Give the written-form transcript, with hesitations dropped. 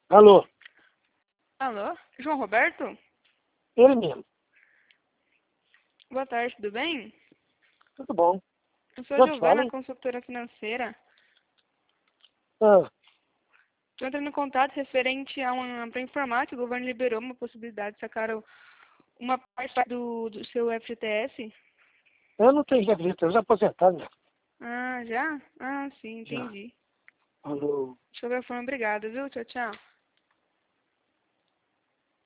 Alô? Alô? João Roberto? Ele mesmo. Boa tarde, tudo bem? Tudo bom. Eu sou a Já te Giovana, falei? consultora financeira. Ah, Estou entrando em contato referente para informar que o governo liberou uma possibilidade de sacar uma parte do seu FGTS. eu não tenho revisita, eu já aposentado, né? Ah, já? Ah, sim, Já. entendi. Alô? De qualquer forma, obrigada, viu? Tchau, tchau.